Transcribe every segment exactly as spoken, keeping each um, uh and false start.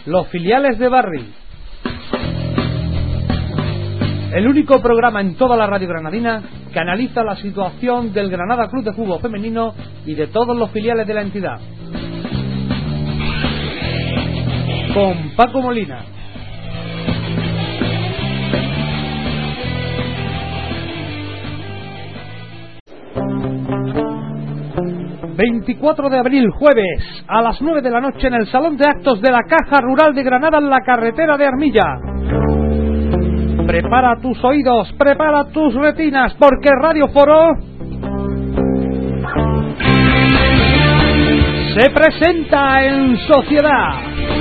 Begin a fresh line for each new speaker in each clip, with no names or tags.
Los filiales de Barri. El único programa en toda la radio granadina que analiza la situación del Granada Club de Fútbol Femenino y de todos los filiales de la entidad. Con Paco Molina. veinticuatro de abril, jueves, a las nueve de la noche en el Salón de Actos de la Caja Rural de Granada en la carretera de Armilla. Prepara tus oídos, prepara tus retinas, porque Radio Foro se presenta en sociedad.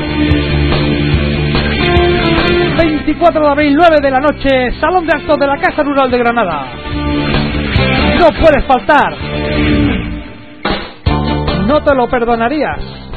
veinticuatro de abril, nueve de la noche, Salón de Actos de la Caja Rural de Granada. No puedes faltar. No te lo perdonarías.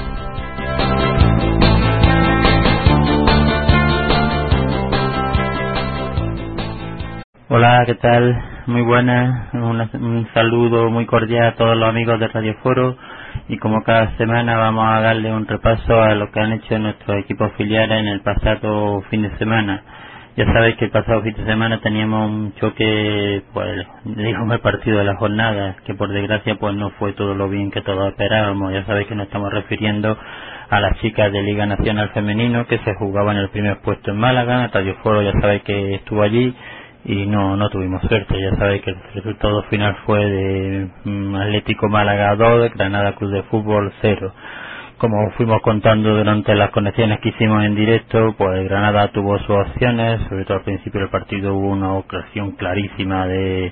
Hola, ¿qué tal? Muy buenas. Una, un saludo muy cordial a todos los amigos de Radio Foro. Y como cada semana vamos a darle un repaso a lo que han hecho nuestros equipos filiales en el pasado fin de semana. Ya sabéis que el pasado fin de semana teníamos un choque, pues, digamos el partido de la jornada, que por desgracia pues no fue todo lo bien que todos esperábamos. Ya sabéis que nos estamos refiriendo a las chicas de Liga Nacional Femenino que se jugaban el primer puesto en Málaga. Radio Foro ya sabéis que estuvo allí y no no tuvimos suerte. Ya sabéis que el resultado final fue de um, Atlético Málaga dos, Granada Club de Fútbol cero. Como fuimos contando durante las conexiones que hicimos en directo, pues Granada tuvo sus opciones, sobre todo al principio del partido hubo una ocasión clarísima de,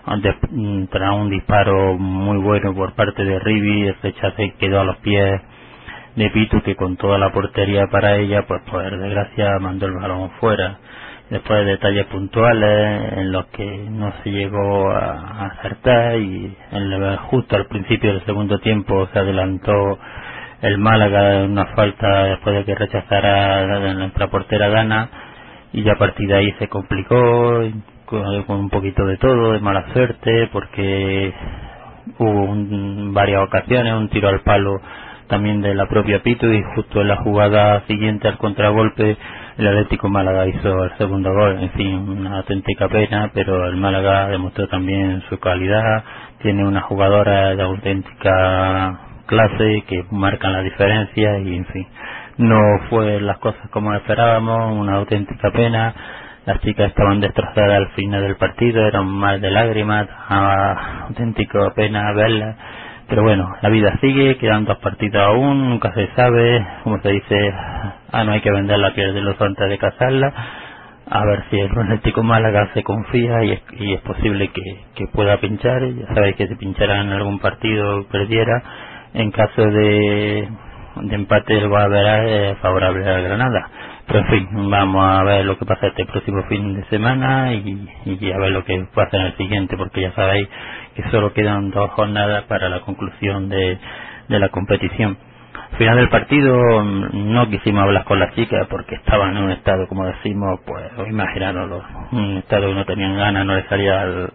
de tras un disparo muy bueno por parte de Rivi, el rechace quedó a los pies de Pitu, que con toda la portería para ella, pues por desgracia mandó el balón fuera. Después de detalles puntuales en los que no se llegó a, a acertar, y en, justo al principio del segundo tiempo se adelantó el Málaga en una falta después de que rechazara nuestra portera Dana, y ya a partir de ahí se complicó con, con un poquito de todo, de mala suerte, porque hubo un, varias ocasiones, un tiro al palo también de la propia Pitu, y justo en la jugada siguiente al contragolpe el Atlético Málaga hizo el segundo gol. En fin, una auténtica pena, pero el Málaga demostró también su calidad, tiene una jugadora de auténtica clase que marcan la diferencia, y en fin, no fue las cosas como esperábamos, una auténtica pena. Las chicas estaban destrozadas al final del partido, eran más de lágrimas, auténtica pena verlas, pero bueno, la vida sigue, quedan dos partidos aún, nunca se sabe, como se dice, ah, no hay que vender la piel de los antes de cazarla. A ver si el Atlético Málaga se confía y es, y es posible que, que pueda pinchar. Ya sabéis que si pinchara en algún partido o perdiera, en caso de, de empate el Guadalajara es favorable a Granada. Pero en fin, vamos a ver lo que pasa este próximo fin de semana y, y a ver lo que pasa en el siguiente, porque ya sabéis que solo quedan dos jornadas para la conclusión de, de la competición. Al final del partido no quisimos hablar con las chicas porque estaban en un estado, como decimos, pues imaginaros, un estado que no tenían ganas, no les salía el,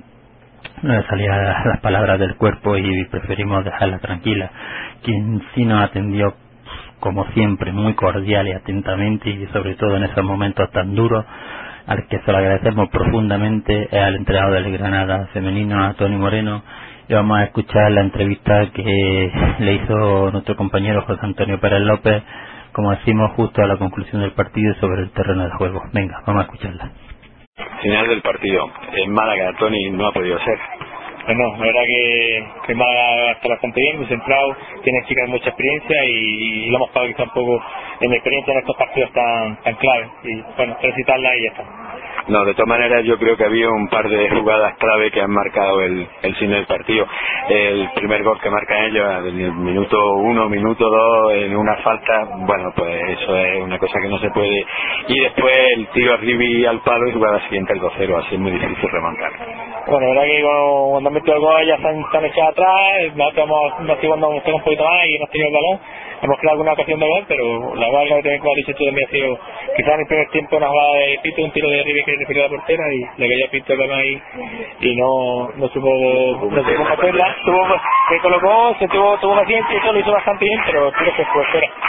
no le salían las palabras del cuerpo, y preferimos dejarla tranquila. Quien sí nos atendió, como siempre, muy cordial y atentamente, y sobre todo en esos momentos tan duros, al que se lo agradecemos profundamente, es al entrenador del Granada femenino, a Tony Moreno. Y vamos a escuchar la entrevista que le hizo nuestro compañero José Antonio Pérez López, como decimos, justo a la conclusión del partido sobre el terreno de juego. Venga, vamos a escucharla.
Final del partido. En Málaga, Tony, no ha podido ser.
Pues no, la verdad que, que Málaga está bastante bien, muy centrado, tiene chicas de mucha experiencia y, y lo hemos pagado quizá un poco en la experiencia en estos partidos tan, tan claves. Y bueno, felicitarla y ya está.
No, de todas maneras yo creo que había un par de jugadas clave que han marcado el, el fin del partido. El primer gol que marcan ellos en el minuto uno, minuto dos, en una falta, bueno, pues eso es una cosa que no se puede. Y después el tiro a Rivi al palo y jugada siguiente el dos cero, así es muy difícil remontar.
Bueno, la verdad que cuando han metido el gol ya se han, se han echado atrás, nosotros hemos, nos cuando hemos tenido un poquito más y hemos tenido el balón, hemos creado alguna ocasión de gol, pero la verdad que como has dicho tú también ha sido, quizás en el primer tiempo una jugada de Pito, un tiro de Rivi que refirió a la portera y le cayó a Pito el balón ahí y no, no supo, no supo hacerla, tuvo, se colocó, se tuvo, tuvo paciencia y todo lo hizo bastante bien, pero creo que fue fuera.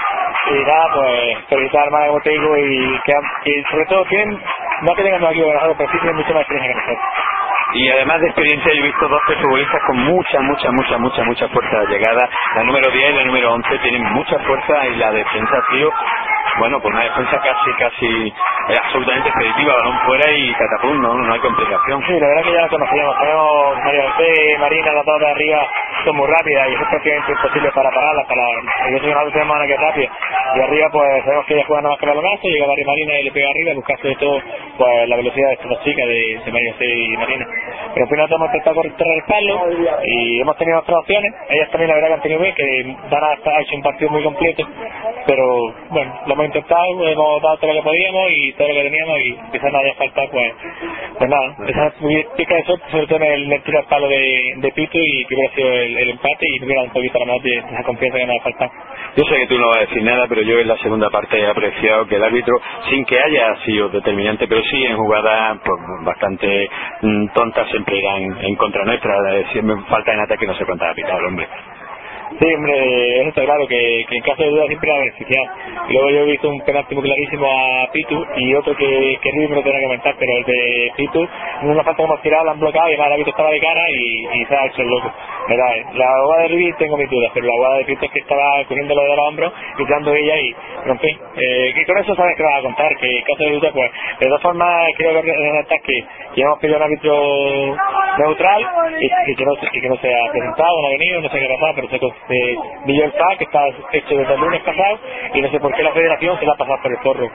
y nada, pues felicitar más como te digo, y que y sobre todo tienen, no que tengan un equipo ganador, pero sí tienen mucha más experiencia que nosotros.
Y además de experiencia, yo he visto dos futbolistas con mucha, mucha, mucha, mucha, mucha fuerza de llegada. La número diez y la número once tienen mucha fuerza, y la defensa, tío, bueno, pues una defensa casi, casi eh, absolutamente expeditiva, balón fuera y catapum, no, no hay complicación.
Sí, la verdad que ya la conocíamos, tenemos María José, Marina, las dos de arriba son muy rápidas y eso es prácticamente imposible para pararlas, para, yo sé que nosotros tenemos una que es rápida, y arriba pues sabemos que ella juega nada más que balonazo, llega María Marina y le pega arriba, buscando de todo pues la velocidad de estas chicas de, de María José y Marina. Pero al final hemos intentado correr el palo y hemos tenido otras opciones, ellas también la verdad que han tenido bien, que Dana ha hecho un partido muy completo, pero bueno, lo hemos intentado, hemos dado todo lo que podíamos y todo lo que teníamos, y quizás no haya faltado pues, pues nada, esa pica de suerte, sobre todo en el, el tiro al palo de, de Pito, y que hubiera sido el, el empate y hubiera un poquito la más de, de esa confianza que nos ha faltado.
Yo sé que tú no vas a decir nada, pero yo en la segunda parte he apreciado que el árbitro, sin que haya sido determinante, pero sí en jugadas pues, bastante mm, tontas, siempre irán en contra nuestra, eh, siempre falta en ataque, no sé cuántas ha pitado el hombre.
Sí, hombre, eso está claro, que, que en caso de duda siempre va a beneficiar. Luego yo he visto un penalti muy clarísimo a Pitu y otro que, que Ruiz me lo tenía que comentar, pero el de Pitu, en una falta que hemos tirado, la han bloqueado y además el árbitro estaba de cara y, y se ha hecho el loco. ¿Verdad? La jugada de Ruiz tengo mis dudas, pero la jugada de Pitu es que estaba cogiéndolo de los hombros y tirando ella y, en fin, eh, que con eso sabes que vas a contar, que en caso de duda, pues, de todas formas, creo que que, que hemos pedido un árbitro neutral y, y, que no, y que no se ha presentado, no ha venido, no sé qué ha pasado, pero sé que de Miguel Paz, que está hecho desde el lunes pasado, y no sé por qué la federación se la ha pasado por el forro.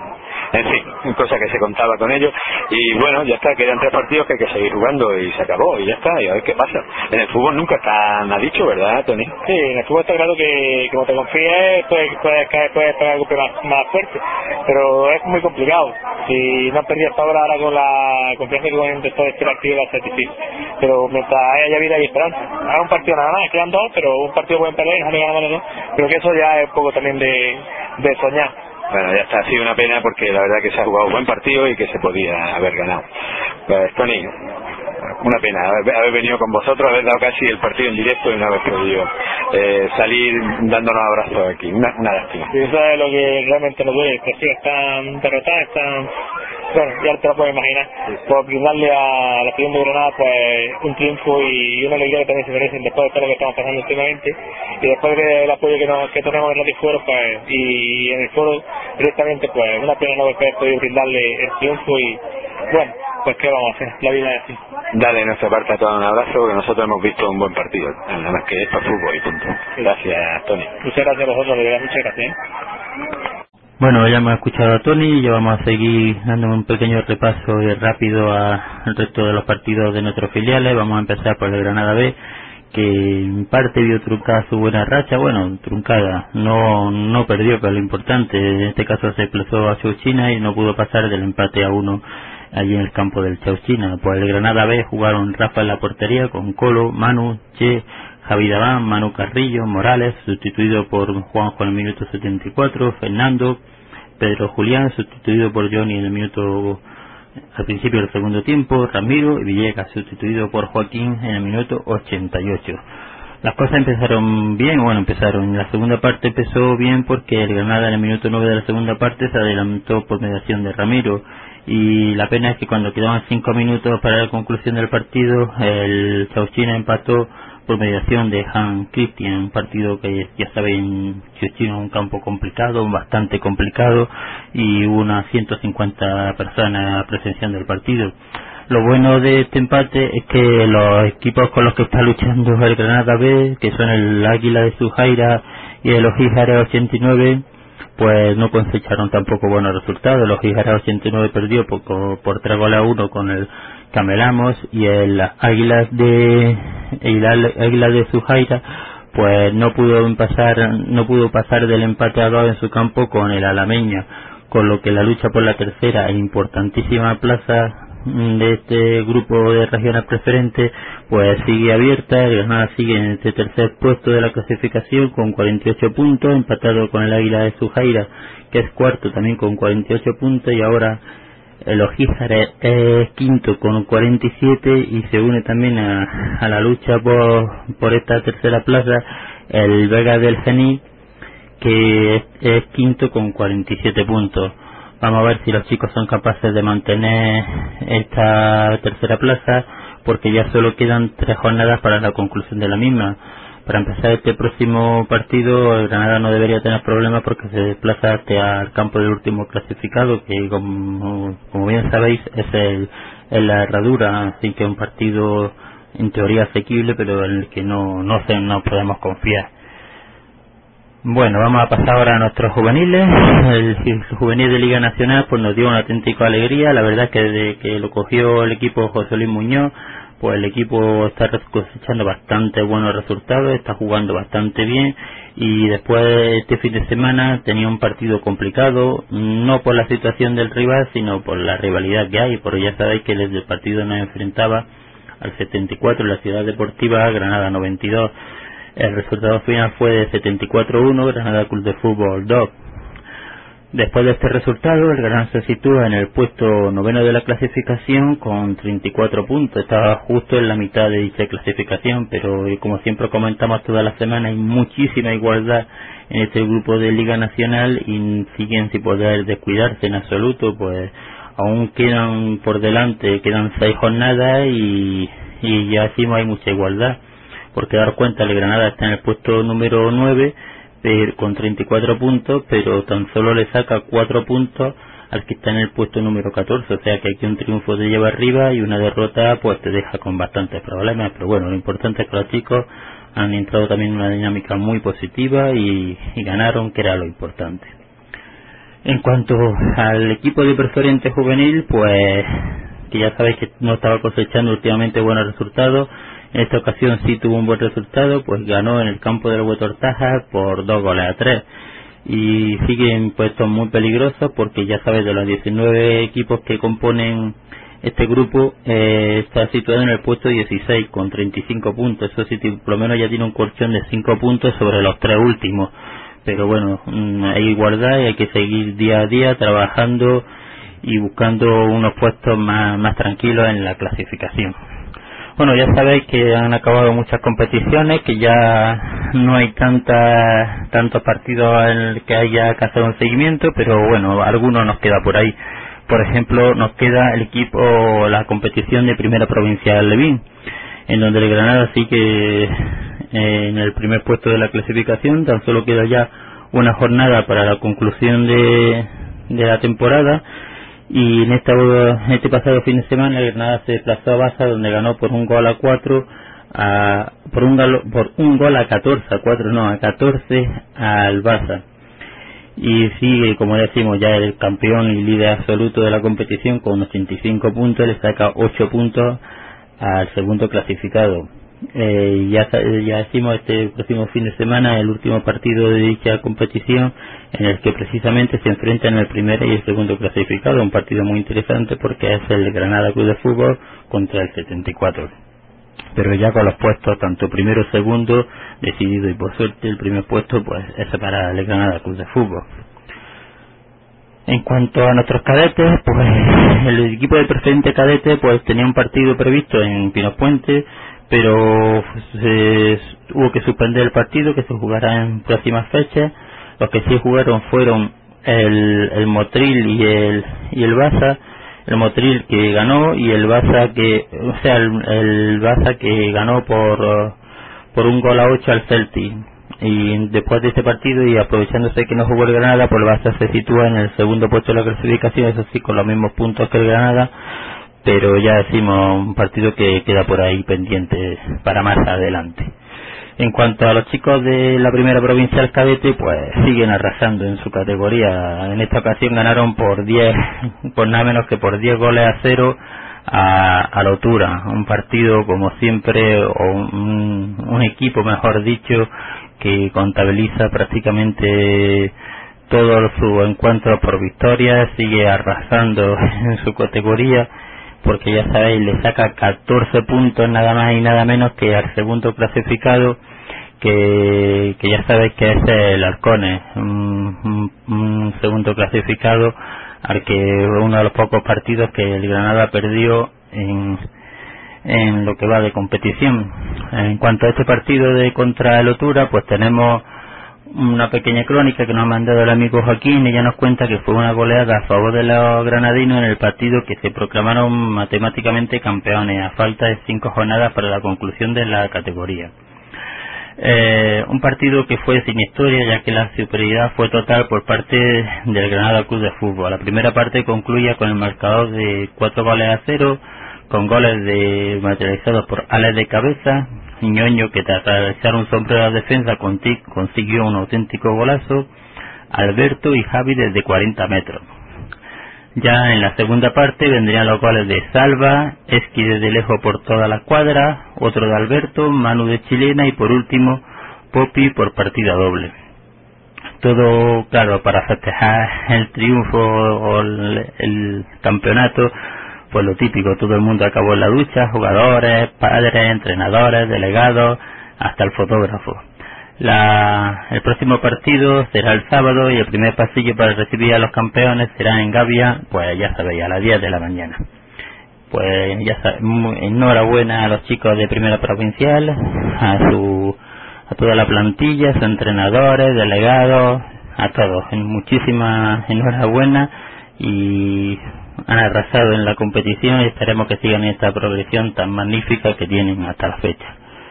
En fin, cosa que se contaba con ellos, y bueno, ya está, quedan tres partidos que hay que seguir jugando y se acabó, y ya está, y a ver qué pasa. En el fútbol nunca está nada dicho, ¿verdad, Tony?
Sí, en el fútbol está claro que como te confíes, puedes puedes caer, puedes pegar golpe más, más fuerte, pero es muy complicado. Si no has perdido hasta ahora, ahora con la confianza que con después de este partido va a ser difícil, pero mientras haya vida y esperanza. Ahora un partido nada más, quedan dos, pero un partido pueden perder, no ganar dos, pero que eso ya es un poco también de, de soñar.
Bueno, ya está, ha sido una pena porque la verdad que se ha jugado un buen partido y que se podía haber ganado. Pues, Tony, una pena haber, haber venido con vosotros, haber dado casi el partido en directo y no haber podido eh, salir dándonos abrazos aquí. Una, una lástima.
Y eso es lo que realmente nos duele, que sí, están derrotadas, están... Bueno, ya te lo puedes imaginar, por brindarle a la Filión de Granada pues un triunfo y una alegría que también se merecen después de todo lo que estamos pasando últimamente, y después del apoyo que, nos, que tenemos en Radio Foro pues, y en el foro directamente, pues una pena no haber podido brindarle el triunfo, y bueno, pues qué vamos a hacer, la vida es así.
Dale de nuestra parte a todos un abrazo, que nosotros hemos visto un buen partido, nada más que es para fútbol y punto. Gracias, Tony.
Muchas gracias a vosotros, de verdad, muchas gracias.
Bueno, ya hemos escuchado a Tony y ya vamos a seguir dando un pequeño repaso rápido al resto de los partidos de nuestros filiales. Vamos a empezar por el Granada B, que en parte vio truncada su buena racha. Bueno, truncada, no no perdió, pero lo importante, en este caso se desplazó a Chauchina y no pudo pasar del empate a uno allí en el campo del Chauchina. Pues el Granada B jugaron Rafa en la portería con Colo, Manu, Che, Javi Daván, Manu Carrillo, Morales, sustituido por Juanjo en el minuto setenta y cuatro, Fernando, Pedro Julián, sustituido por Johnny en el minuto al principio del segundo tiempo, Ramiro y Villegas, sustituido por Joaquín en el minuto ochenta y ocho. Las cosas empezaron bien, bueno, empezaron, en la segunda parte empezó bien porque el Granada en el minuto nueve de la segunda parte se adelantó por mediación de Ramiro, y la pena es que cuando quedaban cinco minutos para la conclusión del partido, el Chauchina empató por mediación de Han Christian, un partido que ya saben, Chauchina es un campo complicado, bastante complicado, y hubo unas ciento cincuenta personas presenciando el partido. Lo bueno de este empate es que los equipos con los que está luchando el Granada B, que son el Águila de Zujaira y el O'Higgins ochenta y nueve, pues no cosecharon tampoco buenos resultados. El O'Higgins ochenta y nueve perdió por, por tres goles a uno con el Camelamos, y el Águilas de el Águila de Zujaira pues no pudo pasar no pudo pasar del empate a dos en su campo con el Alameña, con lo que la lucha por la tercera e importantísima plaza de este grupo de regiones preferentes pues sigue abierta. El Granada sigue en este tercer puesto de la clasificación con cuarenta y ocho puntos, empatado con el Águila de Zujaira, que es cuarto también con cuarenta y ocho puntos, y ahora el O'Higgins es quinto con cuarenta y siete, y se une también a, a la lucha por, por esta tercera plaza el Vega del Gení, que es, es quinto con cuarenta y siete puntos. Vamos a ver si los chicos son capaces de mantener esta tercera plaza, porque ya solo quedan tres jornadas para la conclusión de la misma. Para empezar este próximo partido, el Granada no debería tener problemas porque se desplaza al campo del último clasificado, que como, como bien sabéis es el, el la Herradura, así que es un partido en teoría asequible, pero en el que no, no, se, no podemos confiar. Bueno, vamos a pasar ahora a nuestros juveniles. El, el juvenil de Liga Nacional pues nos dio una auténtica alegría. La verdad es que desde que lo cogió el equipo José Luis Muñoz, pues el equipo está cosechando bastante buenos resultados, está jugando bastante bien, y después este fin de semana tenía un partido complicado, no por la situación del rival, sino por la rivalidad que hay, porque ya sabéis que desde el partido nos enfrentaba al setenta y cuatro en la Ciudad Deportiva, Granada noventa y dos. El resultado final fue de setenta y cuatro a uno, Granada Club de Fútbol dos. Después de este resultado, el Granada se sitúa en el puesto noveno de la clasificación con treinta y cuatro puntos. Estaba justo en la mitad de dicha clasificación, pero como siempre comentamos toda la semana, hay muchísima igualdad en este grupo de Liga Nacional y siguen sin poder descuidarse en absoluto, pues aún quedan por delante, quedan seis jornadas y, y ya decimos hay mucha igualdad. Porque dar cuenta, el Granada está en el puesto número nueve pero, con treinta y cuatro puntos, pero tan solo le saca cuatro puntos al que está en el puesto número catorce, o sea que aquí un triunfo te lleva arriba y una derrota pues te deja con bastantes problemas. Pero bueno, lo importante es que los chicos han entrado también en una dinámica muy positiva y, y ganaron, que era lo importante. En cuanto al equipo de Preferente Juvenil, pues que ya sabéis que no estaba cosechando últimamente buenos resultados. En esta ocasión sí tuvo un buen resultado, pues ganó en el campo del Huetortaja por dos goles a tres. Y sigue en puestos muy peligrosos porque ya sabes, de los diecinueve equipos que componen este grupo, eh, está situado en el puesto dieciséis con treinta y cinco puntos. Eso sí, por lo menos ya tiene un colchón de cinco puntos sobre los tres últimos. Pero bueno, hay igualdad y hay que seguir día a día trabajando y buscando unos puestos más, más tranquilos en la clasificación. Bueno, ya sabéis que han acabado muchas competiciones, que ya no hay tanta, tantos partidos en el que haya que hacer un seguimiento, pero bueno, algunos nos queda por ahí. Por ejemplo, nos queda el equipo, la competición de Primera Provincial Levín, en donde el Granada sigue en el primer puesto de la clasificación. Tan solo queda ya una jornada para la conclusión de, de la temporada. Y en, esta, en este pasado fin de semana el Granada se desplazó a Baza, donde ganó por un gol a cuatro, a, por, un galo, por un gol a catorce, a cuatro no, a catorce al Baza. Y sigue, como decimos, ya el campeón y líder absoluto de la competición con ochenta y cinco puntos, le saca ocho puntos al segundo clasificado. Eh, ya, ya decimos, este próximo fin de semana el último partido de dicha competición, en el que precisamente se enfrentan el primer y el segundo clasificado, un partido muy interesante porque es el Granada Club de Fútbol contra el setenta y cuatro, pero ya con los puestos tanto primero y segundo decidido, y por suerte el primer puesto pues es para el Granada Club de Fútbol. En cuanto a nuestros cadetes, pues el equipo de Preferente Cadete pues tenía un partido previsto en Pinos Puente, pero se hubo que suspender el partido, que se jugará en próximas fechas. Los que sí jugaron fueron el, el Motril y el y el Baza. El Motril que ganó y el Baza que, o sea, el, el Baza que ganó por por un gol a ocho al Celtic. Y después de este partido, y aprovechándose que no jugó el Granada, pues el Baza se sitúa en el segundo puesto de la clasificación, eso sí, con los mismos puntos que el Granada, pero ya decimos un partido que queda por ahí pendiente para más adelante. En cuanto a los chicos de la Primera Provincial Cadete, pues siguen arrasando en su categoría. En esta ocasión ganaron por diez, por nada menos que por diez goles a cero a, a Lotura. Un partido, como siempre, o un, un equipo, mejor dicho, que contabiliza prácticamente todos sus encuentros por victoria, sigue arrasando en su categoría, porque ya sabéis, le saca catorce puntos nada más y nada menos que al segundo clasificado, que, que ya sabéis que es el Arcones, un, un, un segundo clasificado al que uno de los pocos partidos que el Granada perdió en, en lo que va de competición. En cuanto a este partido de contra el Otura, pues tenemos una pequeña crónica que nos ha mandado el amigo Joaquín. Ella nos cuenta que fue una goleada a favor de los granadinos en el partido que se proclamaron matemáticamente campeones a falta de cinco jornadas para la conclusión de la categoría. Eh, un partido que fue sin historia, ya que la superioridad fue total por parte del Granada Club de Fútbol. La primera parte concluía con el marcador de cuatro goles a cero, con goles de materializados por Alex de cabeza. Ñoño, que tras realizar un sombrero a la defensa consiguió un auténtico golazo. Alberto y Javi desde cuarenta metros. Ya en la segunda parte vendrían los goles de Salva, Esqui desde lejos por toda la cuadra, otro de Alberto, Manu de chilena y por último Popi por partida doble. Todo, claro, para festejar el triunfo o el, el campeonato, pues lo típico, todo el mundo acabó en la ducha, jugadores, padres, entrenadores, delegados, hasta el fotógrafo. La, el próximo partido será el sábado y el primer pasillo para recibir a los campeones será en Gavia, pues ya sabéis, a las diez de la mañana. Pues ya sabéis, enhorabuena a los chicos de Primera Provincial, a su a toda la plantilla, a sus entrenadores, delegados, a todos. Muchísimas enhorabuena y han arrasado en la competición y esperemos que sigan esta progresión tan magnífica que tienen hasta la fecha.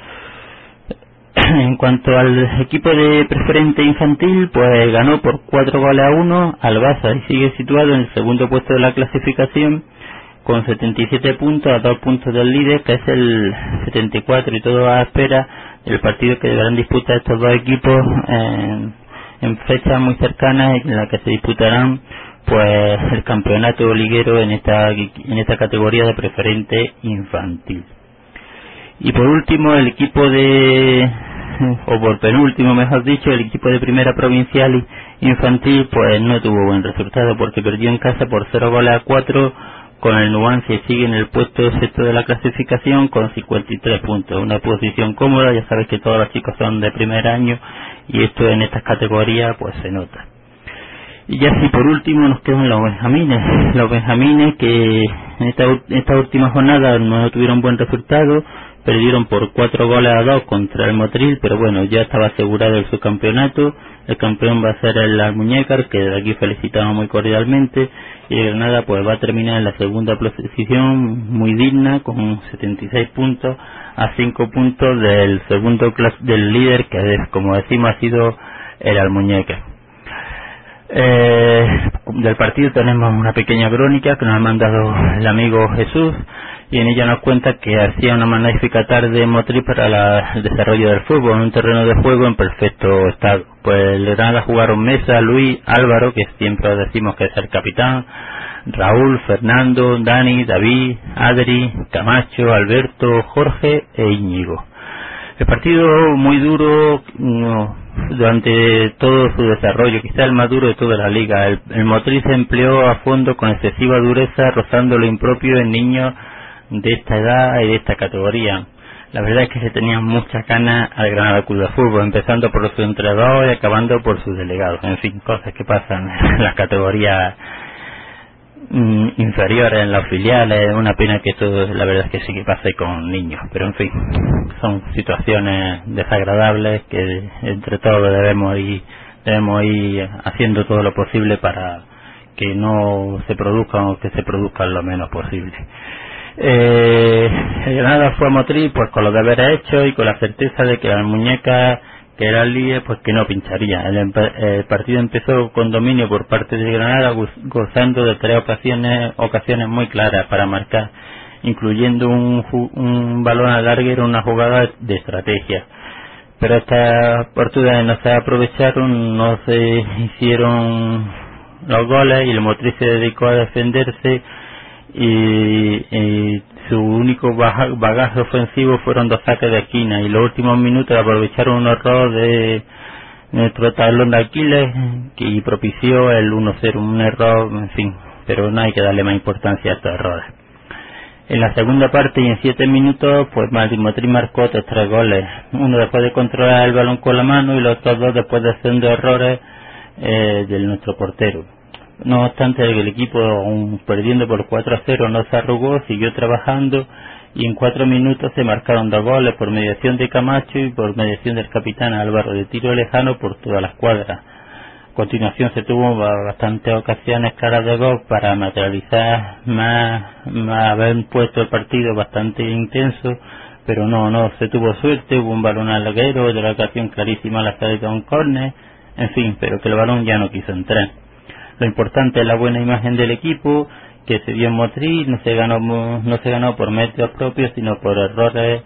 En cuanto al equipo de preferente infantil, pues ganó por cuatro goles a uno al Baza y sigue situado en el segundo puesto de la clasificación con setenta y siete puntos, a dos puntos del líder, que es el setenta y cuatro, y todo a espera del partido que deberán disputar estos dos equipos en, en fechas muy cercanas, en la que se disputarán pues el campeonato liguero en esta en esta categoría de preferente infantil. Y por último, el equipo de, o por penúltimo mejor dicho, el equipo de Primera Provincial infantil pues no tuvo buen resultado porque perdió en casa por cero goles a cuatro con el Nuancia y sigue en el puesto sexto de la clasificación con cincuenta y tres puntos, una posición cómoda. Ya sabes que todos los chicos son de primer año y esto en estas categorías pues se nota. Y ya si por último nos quedan los benjamines, los benjamines que en esta, esta última jornada no tuvieron buen resultado, perdieron por cuatro goles a dos contra el Motril, pero bueno, ya estaba asegurado el subcampeonato. El campeón va a ser el Almuñécar, que de aquí felicitamos muy cordialmente, y el Granada pues va a terminar en la segunda posición muy digna con setenta y seis puntos, a cinco puntos del segundo clas del líder, que es, como decimos, ha sido el Almuñécar. Eh, del partido tenemos una pequeña crónica que nos ha mandado el amigo Jesús, y en ella nos cuenta que hacía una magnífica tarde en Motril para la, el desarrollo del fútbol, en un terreno de juego en perfecto estado. Pues el Granada jugaron Mesa, Luis, Álvaro, que siempre decimos que es el capitán, Raúl, Fernando, Dani, David, Adri, Camacho, Alberto, Jorge e Íñigo. El partido muy duro no, durante todo su desarrollo, quizá el más duro de toda la liga. El, el Motril se empleó a fondo con excesiva dureza, rozando lo impropio en niños de esta edad y de esta categoría. La verdad es que se tenían muchas ganas al Granada Club de Fútbol, empezando por su entrenador y acabando por sus delegados. En fin, cosas que pasan en las categorías mm, inferiores, en las filiales. Una pena que esto, la verdad es que sí que pase con niños, pero en fin, son situaciones desagradables que entre todos debemos ir, debemos ir haciendo todo lo posible para que no se produzcan o que se produzcan lo menos posible. Eh, el Granada fue a Motril pues con los deberes hechos y con la certeza de que la muñeca que era el líder pues que no pincharía. El, el partido empezó con dominio por parte de Granada, gozando de tres ocasiones ocasiones muy claras para marcar, incluyendo un, un balón al larguero, una jugada de estrategia. Pero estas oportunidades no se aprovecharon, no se hicieron los goles y el Motril se dedicó a defenderse. Y, y su único bagaje ofensivo fueron dos saques de esquina, y los últimos minutos aprovecharon un error de nuestro talón de Aquiles que propició el uno cero, un error, en fin, pero no hay que darle más importancia a estos errores. En la segunda parte y en siete minutos pues Motril marcó otros tres goles, uno después de controlar el balón con la mano y los otros dos después de hacer errores eh, de nuestro portero. No obstante, el equipo, aún perdiendo por cuatro a cero, no se arrugó, siguió trabajando y en cuatro minutos se marcaron dos goles por mediación de Camacho y por mediación del capitán Álvaro, de tiro lejano por toda la escuadra. A continuación se tuvo bastantes ocasiones claras de gol para materializar más, más haber puesto el partido bastante intenso, pero no, no se tuvo suerte. Hubo un balón al larguero, otra ocasión clarísima la salida de un córner, en fin, pero que el balón ya no quiso entrar. Lo importante es la buena imagen del equipo, que se dio en Motril, no se ganó no se ganó por méritos propios, sino por errores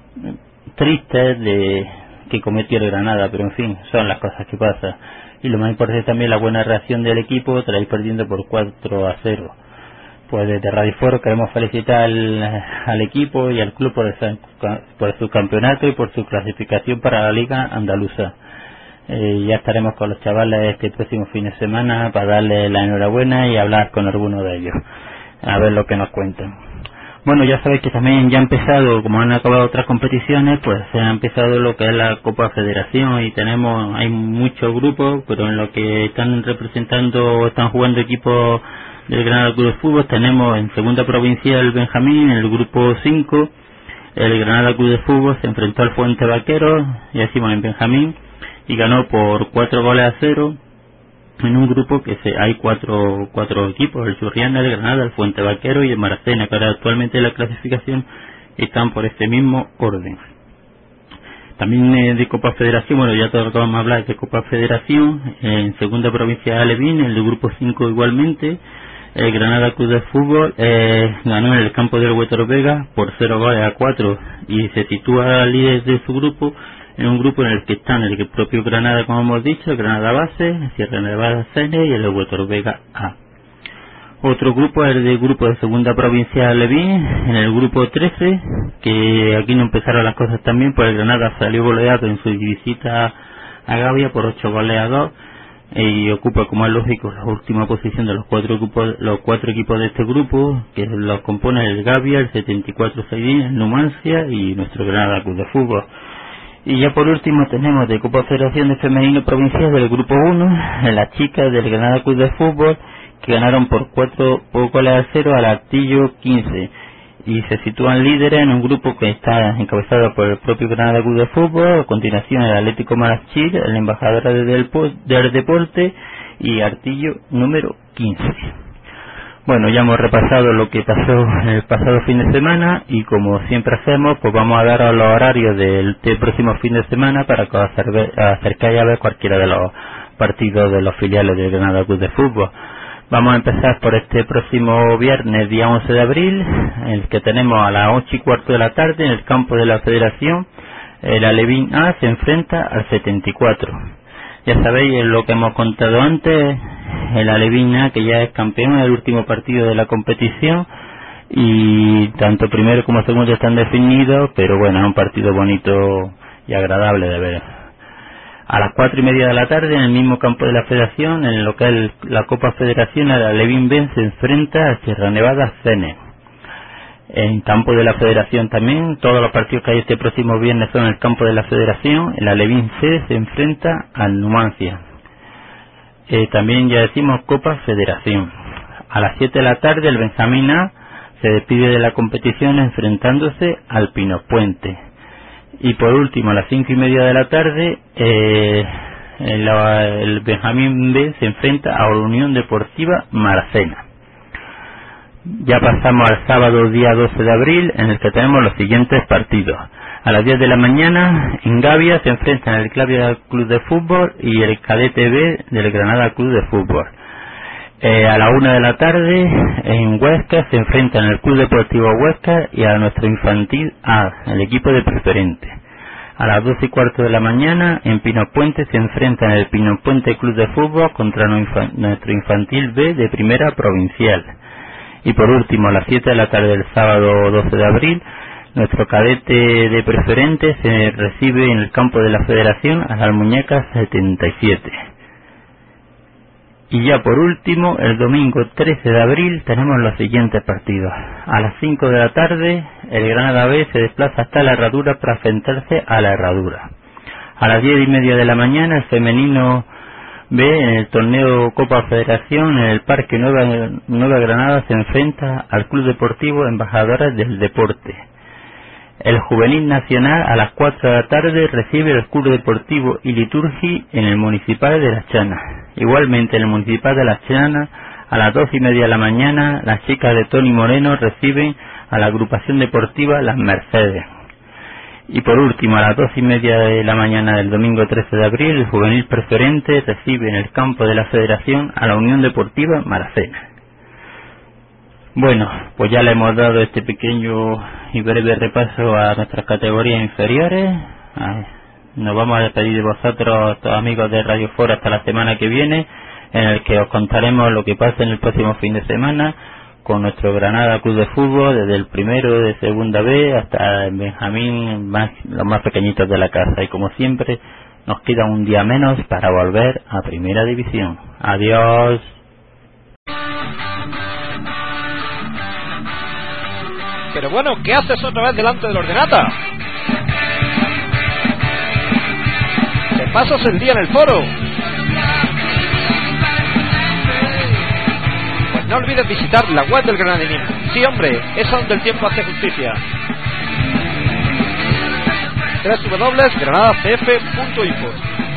tristes de que cometió el Granada, pero en fin, son las cosas que pasan. Y lo más importante también la buena reacción del equipo tras ir perdiendo por cuatro a cero. Pues desde Radio Foro queremos felicitar al, al equipo y al club por, esa, por su campeonato y por su clasificación para la Liga Andaluza. Eh, ya estaremos con los chavales este próximo fin de semana para darles la enhorabuena y hablar con alguno de ellos, a ver lo que nos cuentan. Bueno, ya sabéis que también ya ha empezado, como han acabado otras competiciones, pues se ha empezado lo que es la Copa Federación y tenemos, hay muchos grupos, pero en lo que están representando, están jugando equipos del Granada Club de Fútbol. Tenemos en segunda provincial el Benjamín, en el grupo cinco, el Granada Club de Fútbol se enfrentó al Fuente Vaqueros, ya decimos en Benjamín, y ganó por cuatro goles a cero, en un grupo que se, hay cuatro cuatro equipos, el Churriana, el Granada, el Fuente Vaquero y el Maracena, que ahora actualmente en la clasificación están por este mismo orden. También eh, de Copa Federación, bueno, ya todos vamos a hablar de Copa Federación, eh, en segunda provincia de Alevín, en el grupo cinco igualmente, el Granada Club de Fútbol eh, ganó en el campo del Huétor Vega por cero goles a cuatro y se sitúa líder de su grupo, en un grupo en el que están el propio Granada, como hemos dicho, el Granada Base, el Sierra Nevada C N y el Huétor Vega A. Otro grupo es el del grupo de segunda provincia de Levín, en el grupo trece, que aquí no empezaron las cosas también, pues el Granada salió goleado en su visita a Gavia por ocho goles a dos y ocupa, como es lógico, la última posición de los cuatro grupos, los cuatro equipos de este grupo, que los componen el Gavia, el setenta y cuatro Seidín, el Numancia y nuestro Granada Club de Fútbol. Y ya por último tenemos de Copa Federación de Femenino Provincial del grupo uno, en las chicas del Granada Club de Fútbol, que ganaron por cuatro goles a cero al Artillo quince y se sitúan líderes en un grupo que está encabezado por el propio Granada Club de Fútbol. A continuación el Atlético Marachil, el embajador del deporte y Artillo número quince. Bueno, ya hemos repasado lo que pasó el pasado fin de semana y como siempre hacemos, pues vamos a dar los horarios del, del próximo fin de semana para que os acercáis a ver cualquiera de los partidos de los filiales del Granada Club de Fútbol. Vamos a empezar por este próximo viernes, día once de abril, en el que tenemos a las ocho y cuarto de la tarde en el campo de la Federación, el Alevín A se enfrenta al setenta y cuatro. Ya sabéis lo que hemos contado antes, el Alevín A, que ya es campeón en el último partido de la competición, y tanto primero como segundo están definidos, pero bueno, es un partido bonito y agradable de ver. A las cuatro y media de la tarde, en el mismo campo de la Federación, en lo que es la Copa Federación, el Alevín B se enfrenta a Sierra Nevada C N. En campo de la Federación también, todos los partidos que hay este próximo viernes son en el campo de la Federación. El Alevín C se enfrenta al Numancia. Eh, también ya decimos Copa Federación. A las siete de la tarde, el Benjamín A se despide de la competición enfrentándose al Pinopuente. Y por último, a las cinco y media de la tarde, eh, el, el Benjamín B se enfrenta a la Unión Deportiva Maracena. Ya pasamos al sábado día doce de abril, en el que tenemos los siguientes partidos. A las diez de la mañana, en Gavia se enfrentan el Gavia Club de Fútbol y el Cadete B del Granada Club de Fútbol. Eh, a la una de la tarde, en Huesca, se enfrentan el Club Deportivo Huesca y a nuestro Infantil A, el equipo de preferente. A las doce y cuarto de la mañana, en Pinopuente, se enfrentan el Pinopuente Club de Fútbol contra nuestro Infantil B de Primera Provincial. Y por último, a las siete de la tarde del sábado doce de abril, nuestro cadete de preferente se recibe en el campo de la Federación a las Muñecas setenta y siete. Y ya por último, el domingo trece de abril tenemos los siguientes partidos. A las cinco de la tarde, el Granada B se desplaza hasta la Herradura para enfrentarse a la Herradura. A las diez y media de la mañana, el femenino B, en el torneo Copa Federación, en el Parque Nueva, Nueva Granada se enfrenta al Club Deportivo Embajadores del Deporte. El Juvenil Nacional a las cuatro de la tarde recibe el Club Deportivo Iliturgi en el Municipal de Las Chanas. Igualmente en el Municipal de Las Chanas a las doce y media de la mañana las chicas de Tony Moreno reciben a la agrupación deportiva Las Mercedes. Y por último, a las doce y media de la mañana del domingo trece de abril, el Juvenil Preferente recibe en el campo de la Federación a la Unión Deportiva Maracena. Bueno, pues ya le hemos dado este pequeño y breve repaso a nuestras categorías inferiores. Nos vamos a despedir de vosotros, amigos de Radio Foro, hasta la semana que viene, en el que os contaremos lo que pasa en el próximo fin de semana con nuestro Granada Club de Fútbol, desde el primero de Segunda B hasta el Benjamín, más, los más pequeñitos de la casa. Y como siempre, nos queda un día menos para volver a Primera División. Adiós.
Pero bueno, ¿qué haces otra vez delante del ordenata? Te pasas el día en el foro. Pues no olvides visitar la web del Granadinismo. Sí, hombre, es donde el tiempo hace justicia. doble u doble u doble u punto granada c f punto info